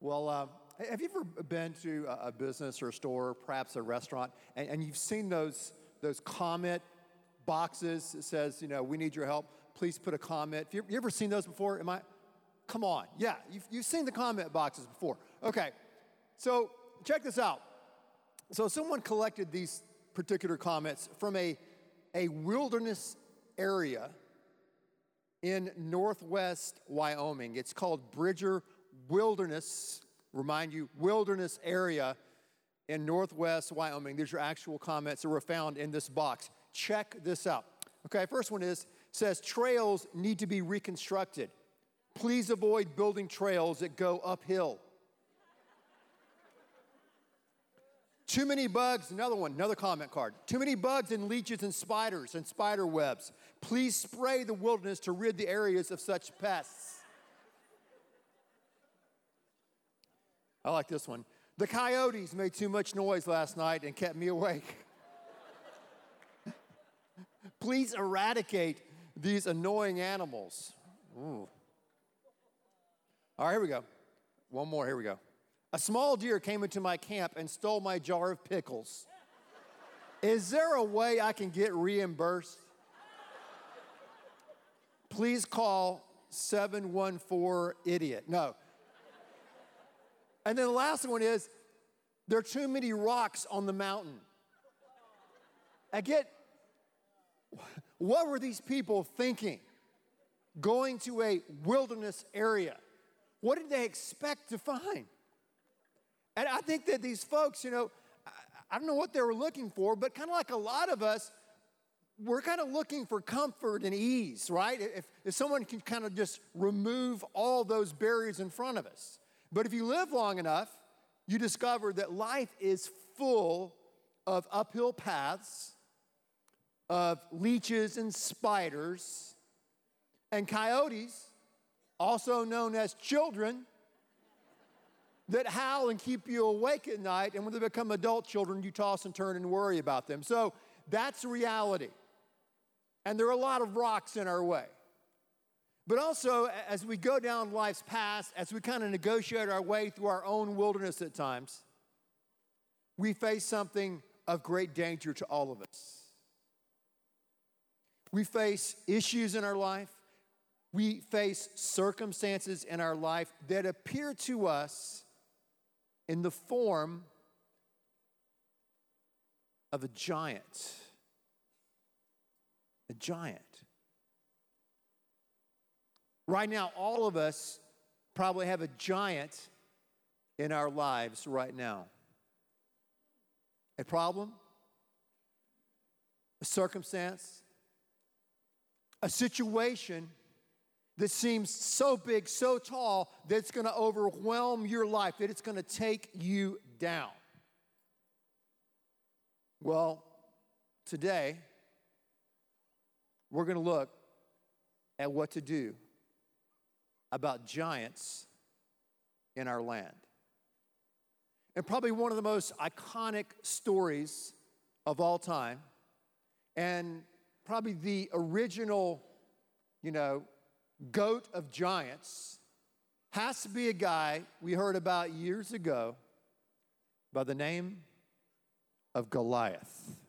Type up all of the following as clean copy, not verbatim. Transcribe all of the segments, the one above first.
Well, have you ever been to a business or a store, perhaps a restaurant, and you've seen those comment boxes that says, we need your help, please put a comment. You ever seen those before? Come on. Yeah, you've seen the comment boxes before. Okay, so check this out. So someone collected these particular comments from a wilderness area in northwest Wyoming. It's called Bridger Wilderness, remind you, wilderness area in northwest Wyoming. These are actual comments that were found in this box. Check this out. Okay, first one says trails need to be reconstructed. Please avoid building trails that go uphill. Too many bugs, another comment card. Too many bugs and leeches and spiders and spider webs. Please spray the wilderness to rid the areas of such pests. I like this one. The coyotes made too much noise last night and kept me awake. Please eradicate these annoying animals. Ooh. All right, here we go. One more, here we go. A small deer came into my camp and stole my jar of pickles. Is there a way I can get reimbursed? Please call 714-IDIOT. No. And then the last one is, there are too many rocks on the mountain. What were these people thinking? Going to a wilderness area. What did they expect to find? And I think that these folks, I don't know what they were looking for, but kind of like a lot of us, we're kind of looking for comfort and ease, right? If someone can kind of just remove all those barriers in front of us. But if you live long enough, you discover that life is full of uphill paths, of leeches and spiders, and coyotes, also known as children, that howl and keep you awake at night, and when they become adult children, you toss and turn and worry about them. So that's reality. And there are a lot of rocks in our way. But also, as we go down life's path, as we kind of negotiate our way through our own wilderness at times, we face something of great danger to all of us. We face issues in our life. We face circumstances in our life that appear to us in the form of a giant. A giant. Right now, all of us probably have a giant in our lives right now. A problem, a circumstance, a situation that seems so big, so tall, that it's going to overwhelm your life, that it's going to take you down. Well, today, we're going to look at what to do about giants in our land. And probably one of the most iconic stories of all time, and probably the original, goat of giants, has to be a guy we heard about years ago by the name of Goliath.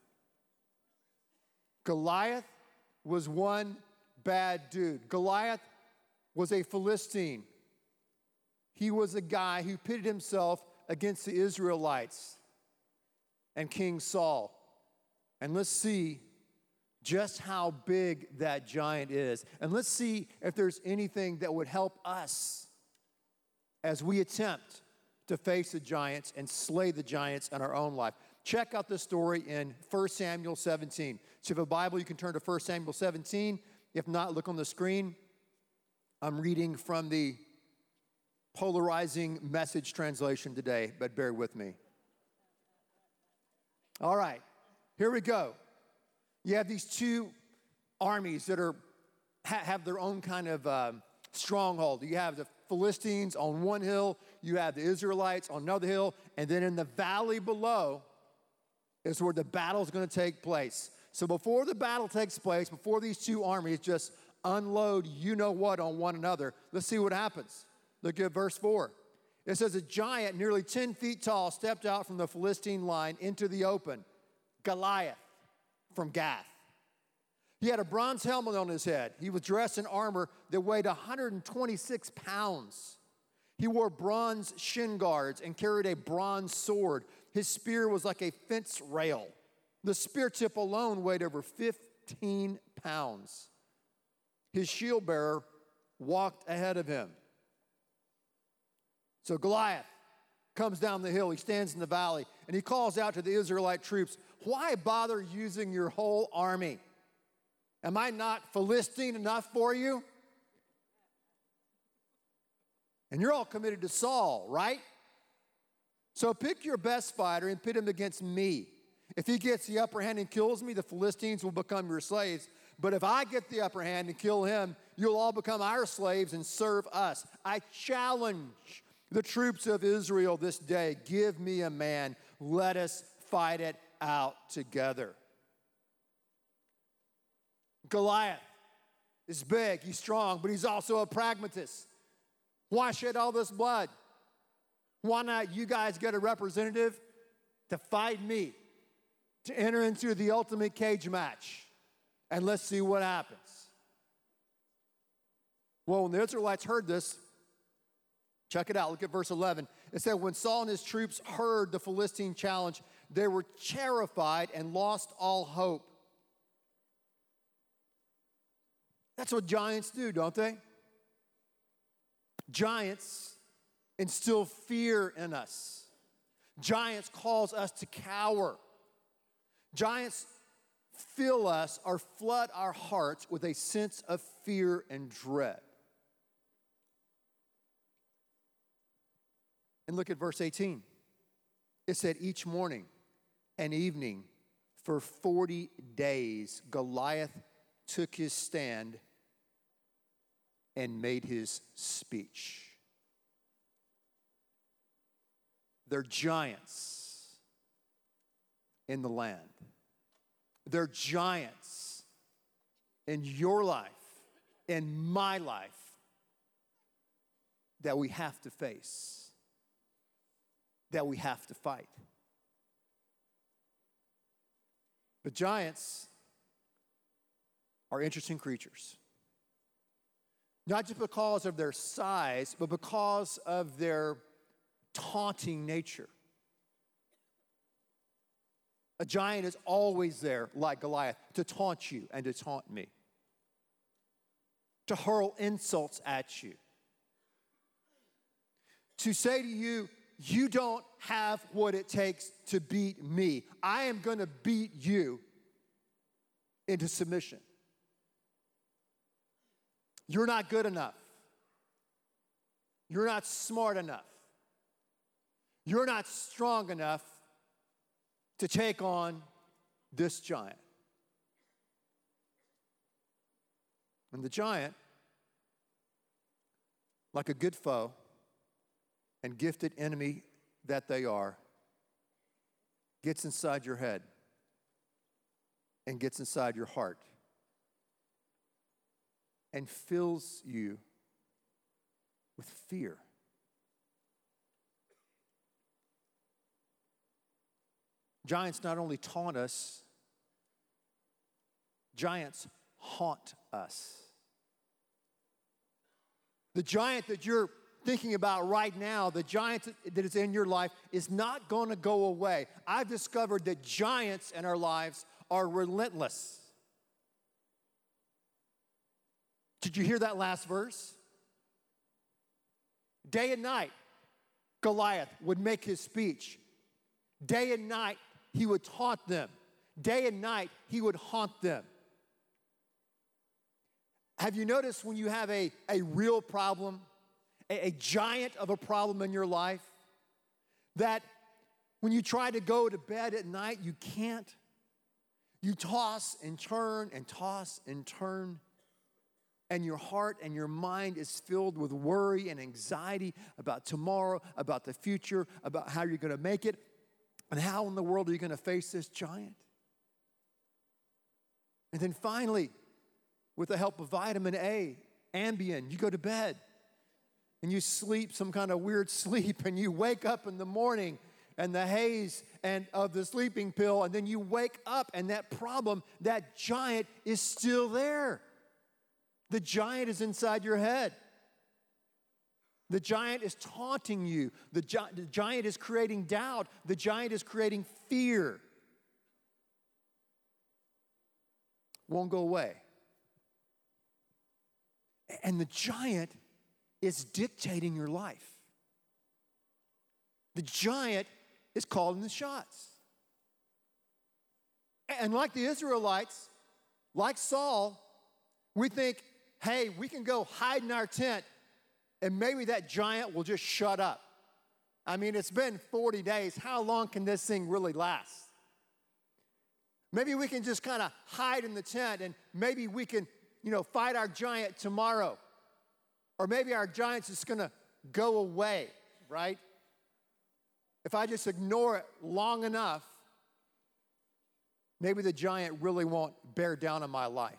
Goliath was one bad dude. Goliath was a Philistine. He was a guy who pitted himself against the Israelites and King Saul. And let's see just how big that giant is. And let's see if there's anything that would help us as we attempt to face the giants and slay the giants in our own life. Check out this story in 1 Samuel 17. So if you have a Bible, you can turn to 1 Samuel 17. If not, look on the screen. I'm reading from the polarizing Message translation today, but bear with me. All right, here we go. You have these two armies that have their own kind of stronghold. You have the Philistines on one hill, you have the Israelites on another hill, and then in the valley below is where the battle is going to take place. So before the battle takes place, before these two armies just unload you-know-what on one another, let's see what happens. Look at verse 4. It says a giant nearly 10 feet tall stepped out from the Philistine line into the open, Goliath from Gath. He had a bronze helmet on his head. He was dressed in armor that weighed 126 pounds. He wore bronze shin guards and carried a bronze sword. His spear was like a fence rail. The spear tip alone weighed over 15 pounds. His shield bearer walked ahead of him. So Goliath comes down the hill. He stands in the valley, and he calls out to the Israelite troops, "Why bother using your whole army? Am I not Philistine enough for you? And you're all committed to Saul, right? So pick your best fighter and pit him against me. If he gets the upper hand and kills me, the Philistines will become your slaves. But if I get the upper hand and kill him, you'll all become our slaves and serve us. I challenge the troops of Israel this day. Give me a man. Let us fight it out together." Goliath is big, he's strong, but he's also a pragmatist. Why shed all this blood? Why not you guys get a representative to fight me, to enter into the ultimate cage match, and let's see what happens. Well, when the Israelites heard this, check it out, look at verse 11. It said, when Saul and his troops heard the Philistine challenge, they were terrified and lost all hope. That's what giants do, don't they? Giants instill fear in us. Giants cause us to cower. Giants fill us or flood our hearts with a sense of fear and dread. And look at verse 18. It said, each morning and evening for 40 days, Goliath took his stand and made his speech. They're giants in the land. They're giants in your life, in my life, that we have to face, that we have to fight. But giants are interesting creatures. Not just because of their size, but because of their taunting nature. A giant is always there, like Goliath, to taunt you and to taunt me, to hurl insults at you, to say to you, you don't have what it takes to beat me. I am going to beat you into submission. You're not good enough. You're not smart enough. You're not strong enough to take on this giant. And the giant, like a good foe and gifted enemy that they are, gets inside your head and gets inside your heart and fills you with fear. Giants not only taunt us, giants haunt us. The giant that you're thinking about right now, the giant that is in your life, is not going to go away. I've discovered that giants in our lives are relentless. Did you hear that last verse? Day and night, Goliath would make his speech. Day and night, he would taunt them. Day and night, he would haunt them. Have you noticed when you have a real problem, a giant of a problem in your life, that when you try to go to bed at night, you can't? You toss and turn and toss and turn. And your heart and your mind is filled with worry and anxiety about tomorrow, about the future, about how you're going to make it, and how in the world are you going to face this giant? And then finally, with the help of vitamin A, Ambien, you go to bed. and you sleep some kind of weird sleep, and you wake up in the morning and the haze and of the sleeping pill, and then you wake up and that problem, that giant is still there. The giant is inside your head. The giant is taunting you. The giant is creating doubt. The giant is creating fear. Won't go away. And the giant is dictating your life. The giant is calling the shots. And like the Israelites, like Saul, we think, hey, we can go hide in our tent and maybe that giant will just shut up. I mean, it's been 40 days. How long can this thing really last? Maybe we can just kind of hide in the tent and maybe we can, fight our giant tomorrow. Or maybe our giant's just going to go away, right? If I just ignore it long enough, maybe the giant really won't bear down on my life.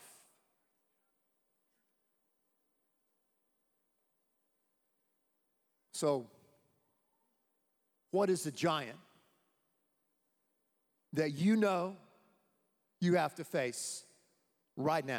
So, what is the giant that you know you have to face right now?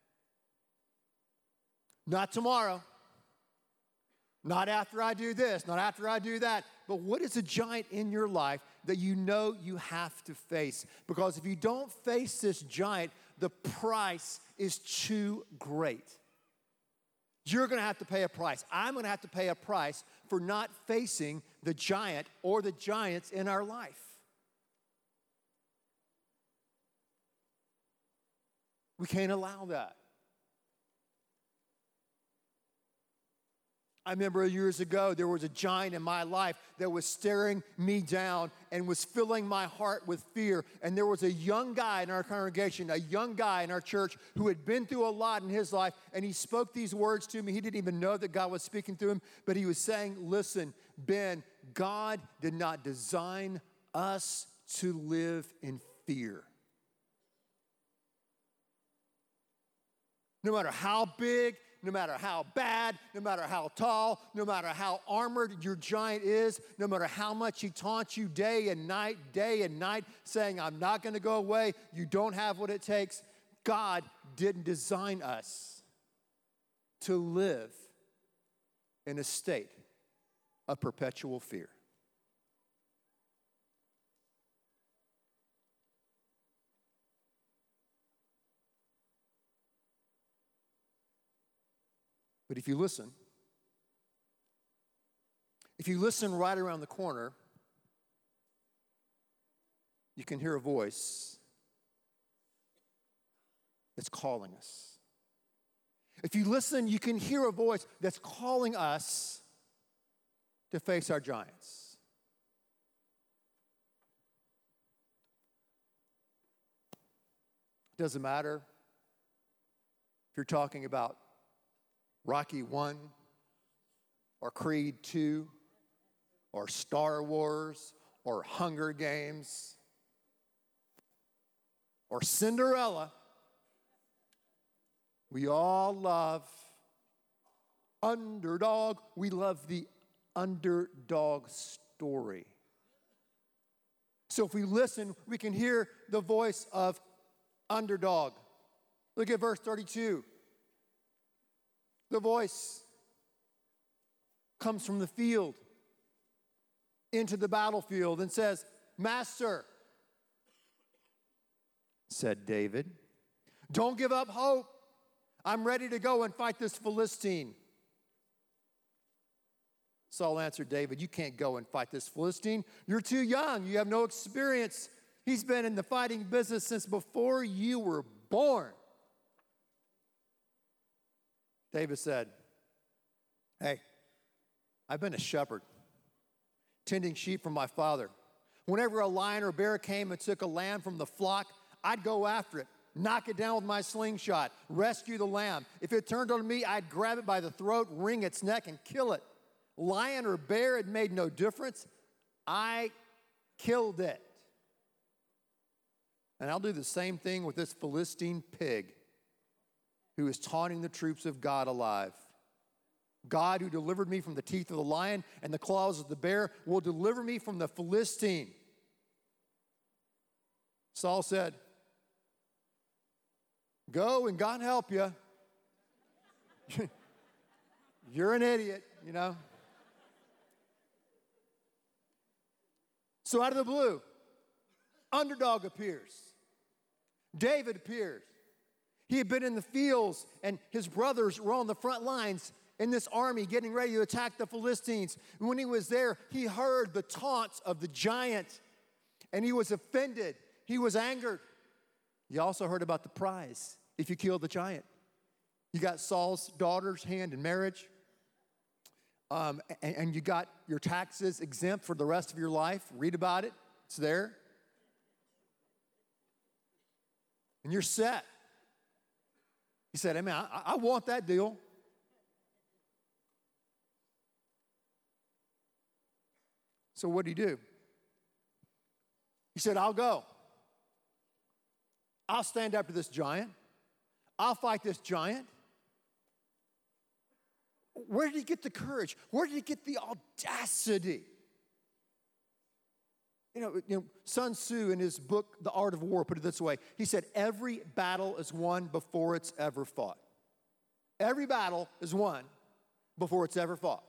Not tomorrow. Not after I do this, not after I do that. But what is a giant in your life that you know you have to face? Because if you don't face this giant, the price is too great. You're going to have to pay a price. I'm going to have to pay a price for not facing the giant or the giants in our life. We can't allow that. I remember years ago, there was a giant in my life that was staring me down and was filling my heart with fear. And there was a young guy in our congregation, a young guy in our church who had been through a lot in his life. And he spoke these words to me. He didn't even know that God was speaking to him, but he was saying, listen, Ben, God did not design us to live in fear. No matter how big, no matter how bad, no matter how tall, no matter how armored your giant is, no matter how much he taunts you day and night, saying, I'm not going to go away, you don't have what it takes. God didn't design us to live in a state of perpetual fear. But if you listen right around the corner, you can hear a voice that's calling us. If you listen, you can hear a voice that's calling us to face our giants. It doesn't matter if you're talking about Rocky 1 or Creed 2 or Star Wars or Hunger Games or Cinderella. We all love underdog. We love the underdog story. So if we listen, we can hear the voice of underdog. Look at verse 32. The voice comes from the field into the battlefield and says, Master, said David, don't give up hope. I'm ready to go and fight this Philistine. Saul answered David, you can't go and fight this Philistine. You're too young. You have no experience. He's been in the fighting business since before you were born. David said, hey, I've been a shepherd, tending sheep for my father. Whenever a lion or bear came and took a lamb from the flock, I'd go after it, knock it down with my slingshot, rescue the lamb. If it turned on me, I'd grab it by the throat, wring its neck, and kill it. Lion or bear, it made no difference. I killed it. And I'll do the same thing with this Philistine pig who is taunting the troops of God alive. God who delivered me from the teeth of the lion and the claws of the bear will deliver me from the Philistine. Saul said, go and God help you. You're an idiot, you know. So out of the blue, underdog appears. David appears. He had been in the fields, and his brothers were on the front lines in this army getting ready to attack the Philistines. And when he was there, he heard the taunts of the giant, and he was offended. He was angered. You also heard about the prize if you killed the giant. You got Saul's daughter's hand in marriage, and you got your taxes exempt for the rest of your life. Read about it. It's there. And you're set. He said, hey, man, I want that deal. So what did he do? He said, I'll go. I'll stand up to this giant. I'll fight this giant. Where did he get the courage? Where did he get the audacity? You know, Sun Tzu in his book, The Art of War, put it this way. He said, every battle is won before it's ever fought. Every battle is won before it's ever fought.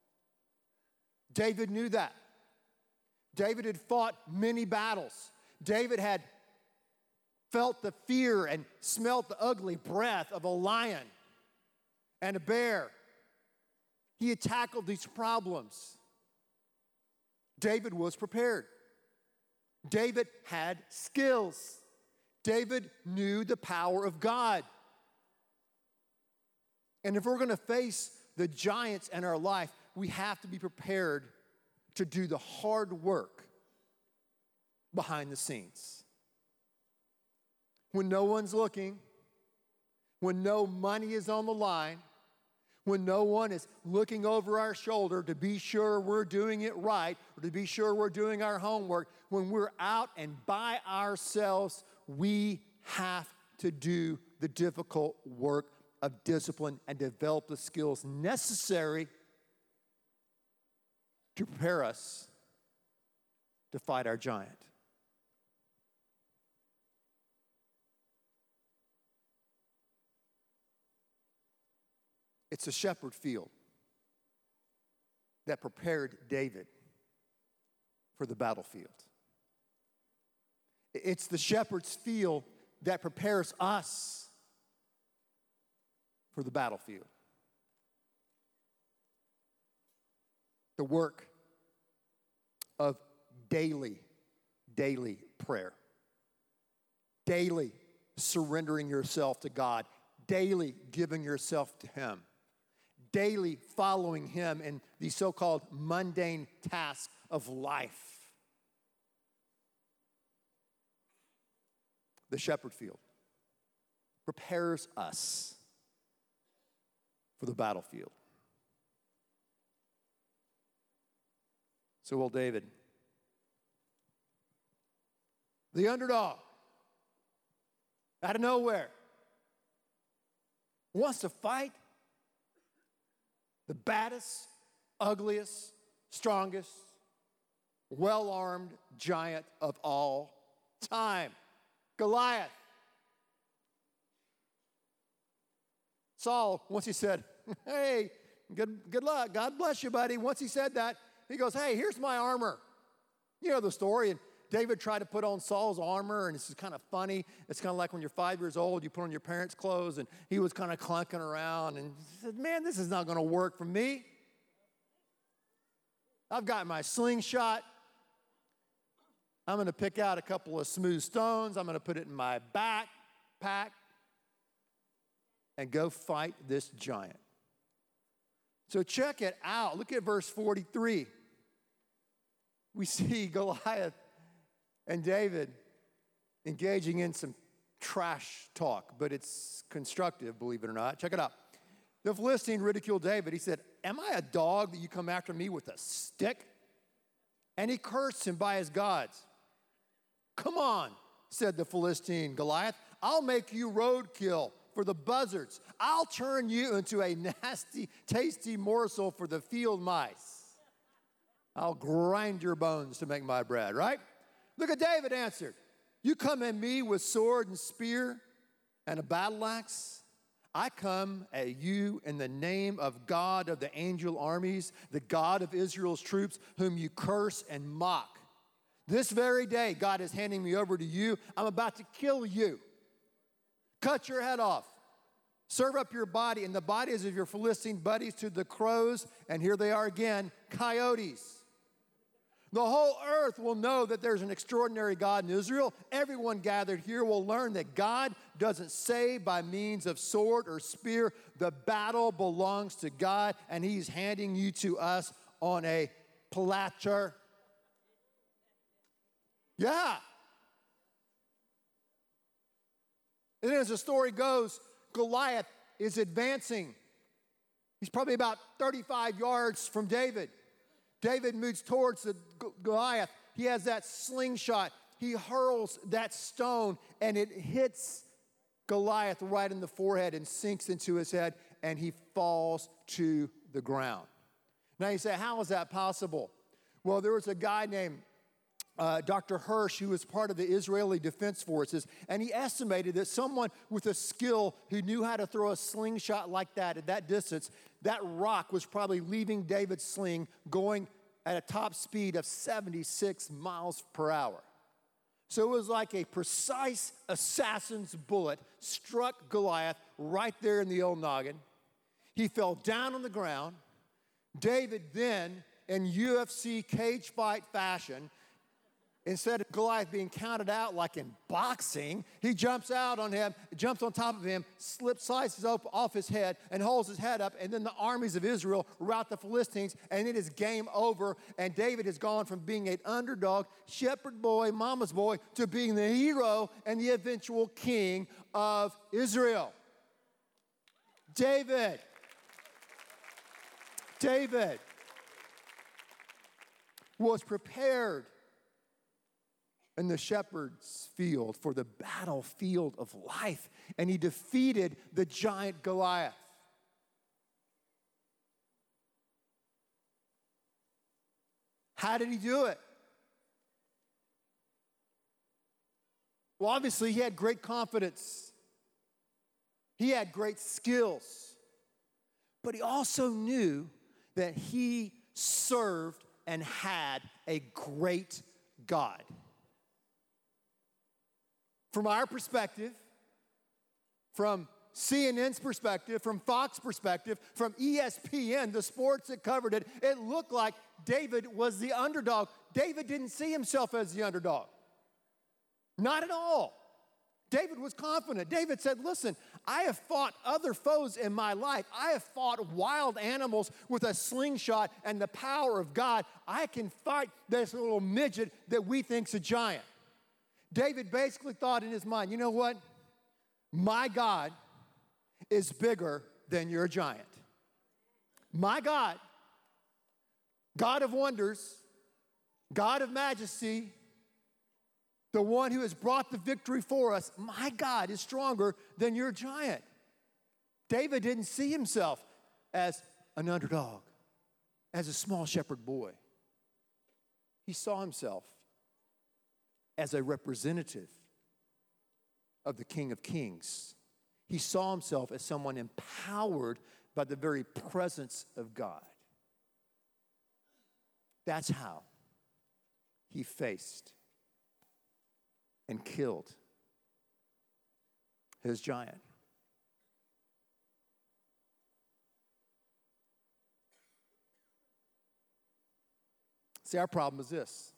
David knew that. David had fought many battles. David had felt the fear and smelt the ugly breath of a lion and a bear. He had tackled these problems. David was prepared. David had skills. David knew the power of God. And if we're going to face the giants in our life, we have to be prepared to do the hard work behind the scenes. When no one's looking, when no money is on the line, when no one is looking over our shoulder to be sure we're doing it right or to be sure we're doing our homework, when we're out and by ourselves, we have to do the difficult work of discipline and develop the skills necessary to prepare us to fight our giant. It's a shepherd field that prepared David for the battlefield. It's the shepherd's field that prepares us for the battlefield. The work of daily prayer. Daily surrendering yourself to God. Daily giving yourself to Him. Daily following Him in the so-called mundane tasks of life. The shepherd field prepares us for the battlefield. So will David. The underdog, out of nowhere, wants to fight the baddest, ugliest, strongest, well-armed giant of all time, Goliath. Saul, once he said, hey, good luck, God bless you, buddy. Once he said that, he goes, hey, here's my armor. You know the story. And David tried to put on Saul's armor, and this is kind of funny. It's kind of like when you're 5 years old, you put on your parents' clothes, and he was kind of clunking around, and he said, man, this is not going to work for me. I've got my slingshot. I'm going to pick out a couple of smooth stones. I'm going to put it in my backpack and go fight this giant. So check it out. Look at verse 43. We see Goliath and David engaging in some trash talk, but it's constructive, believe it or not. Check it out. The Philistine ridiculed David. He said, am I a dog that you come after me with a stick? And he cursed him by his gods. Come on, said the Philistine Goliath. I'll make you roadkill for the buzzards. I'll turn you into a nasty, tasty morsel for the field mice. I'll grind your bones to make my bread, right? Look at David answered. You come at me with sword and spear and a battle axe. I come at you in the name of God of the angel armies, the God of Israel's troops, whom you curse and mock. This very day, God is handing me over to you. I'm about to kill you. Cut your head off. Serve up your body and the bodies of your Philistine buddies to the crows, and here they are again, coyotes. The whole earth will know that there's an extraordinary God in Israel. Everyone gathered here will learn that God doesn't save by means of sword or spear. The battle belongs to God, and he's handing you to us on a platter. Yeah. And as the story goes, Goliath is advancing. He's probably about 35 yards from David. David moves towards the Goliath. He has that slingshot. He hurls that stone, and it hits Goliath right in the forehead and sinks into his head, and he falls to the ground. Now you say, how is that possible? Well, there was a guy named Dr. Hirsch, who was part of the Israeli Defense Forces, and he estimated that someone with a skill who knew how to throw a slingshot like that at that distance, that rock was probably leaving David's sling going at a top speed of 76 miles per hour. So it was like a precise assassin's bullet struck Goliath right there in the old noggin. He fell down on the ground. David then, in UFC cage fight fashion, instead of Goliath being counted out like in boxing, he jumps out on him, jumps on top of him, slices off his head, and holds his head up. And then the armies of Israel rout the Philistines, and it is game over. And David has gone from being an underdog, shepherd boy, mama's boy, to being the hero and the eventual king of Israel. David was prepared in the shepherd's field for the battlefield of life, and he defeated the giant Goliath. How did he do it? Well, obviously, he had great confidence. He had great skills. But he also knew that he served and had a great God. From our perspective, from CNN's perspective, from Fox perspective, from ESPN, the sports that covered it, it looked like David was the underdog. David didn't see himself as the underdog. Not at all. David was confident. David said, listen, I have fought other foes in my life. I have fought wild animals with a slingshot and the power of God. I can fight this little midget that we think's a giant. David basically thought in his mind, you know what? My God is bigger than your giant. My God, God of wonders, God of majesty, the one who has brought the victory for us, my God is stronger than your giant. David didn't see himself as an underdog, as a small shepherd boy. He saw himself as a representative of the King of Kings. He saw himself as someone empowered by the very presence of God. That's how he faced and killed his giant. See, our problem is this.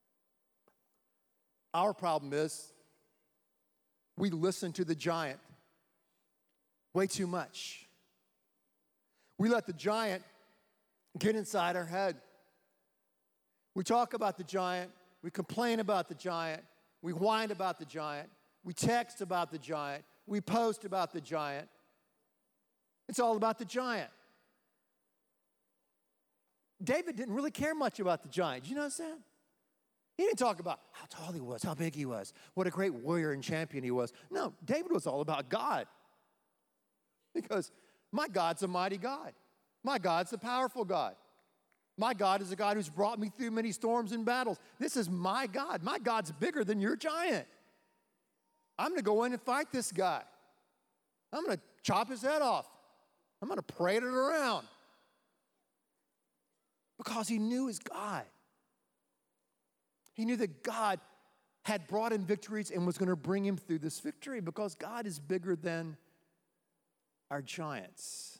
Our problem is we listen to the giant way too much. We let the giant get inside our head. We talk about the giant. We complain about the giant. We whine about the giant. We text about the giant. We post about the giant. It's all about the giant. David didn't really care much about the giant. Did you notice that? He didn't talk about how tall he was, how big he was, what a great warrior and champion he was. No, David was all about God. Because my God's a mighty God. My God's a powerful God. My God is a God who's brought me through many storms and battles. This is my God. My God's bigger than your giant. I'm going to go in and fight this guy. I'm going to chop his head off. I'm going to parade it around. Because he knew his God. He knew that God had brought him victories and was going to bring him through this victory because God is bigger than our giants.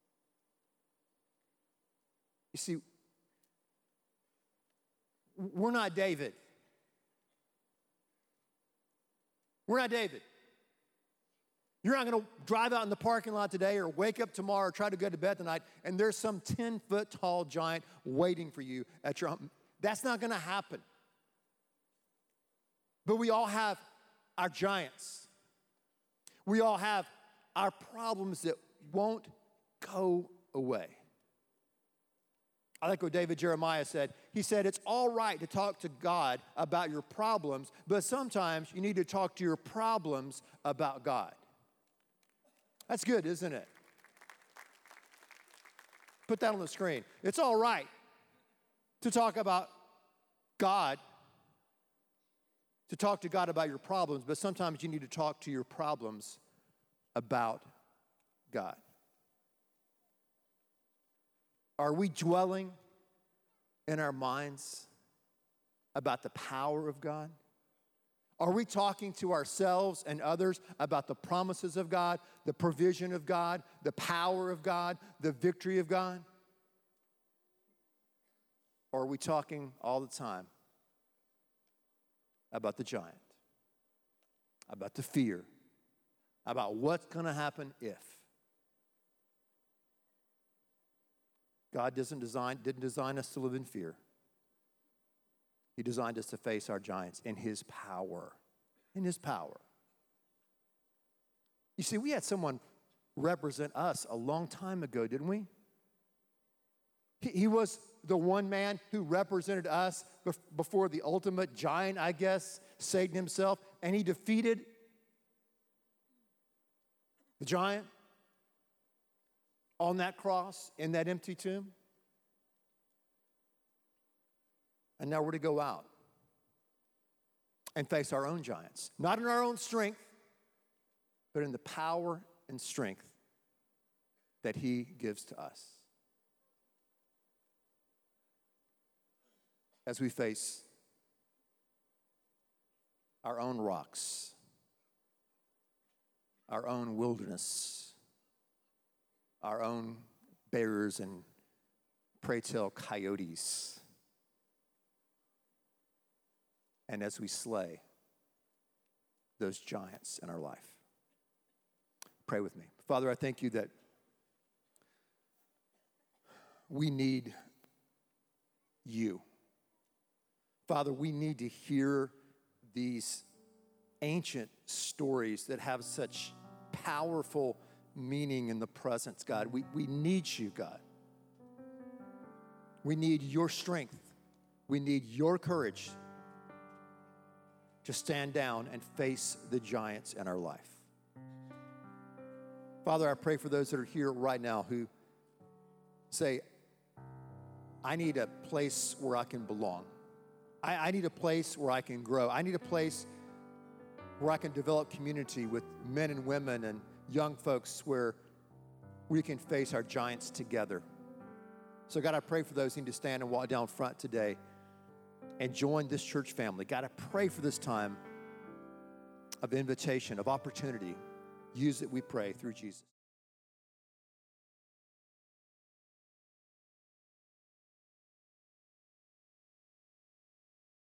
You see, we're not David. We're not David. You're not going to drive out in the parking lot today or wake up tomorrow or try to go to bed tonight and there's some 10-foot tall giant waiting for you at your home. That's not going to happen. But we all have our giants. We all have our problems that won't go away. I like what David Jeremiah said. He said, it's all right to talk to God about your problems, but sometimes you need to talk to your problems about God. That's good, isn't it? Put that on the screen. It's all right to talk about God, to talk to God about your problems, but sometimes you need to talk to your problems about God. Are we dwelling in our minds about the power of God? Are we talking to ourselves and others about the promises of God, the provision of God, the power of God, the victory of God? Or are we talking all the time about the giant, about the fear, about what's going to happen if? God didn't design us to live in fear. He designed us to face our giants in His power. In His power. You see, we had someone represent us a long time ago, didn't we? He was the one man who represented us before the ultimate giant, I guess, Satan himself, and he defeated the giant on that cross in that empty tomb. And now we're to go out and face our own giants, not in our own strength, but in the power and strength that He gives to us. As we face our own rocks, our own wilderness, our own bears and pray-tell coyotes, and as we slay those giants in our life. Pray with me. Father, I thank You that we need You. Father, we need to hear these ancient stories that have such powerful meaning in the presence, God. We need You, God. We need Your strength. We need Your courage to stand down and face the giants in our life. Father, I pray for those that are here right now who say, I need a place where I can belong. I need a place where I can grow. I need a place where I can develop community with men and women and young folks where we can face our giants together. So God, I pray for those who need to stand and walk down front today and join this church family. God, I pray for this time of invitation, of opportunity. Use it, we pray, through Jesus.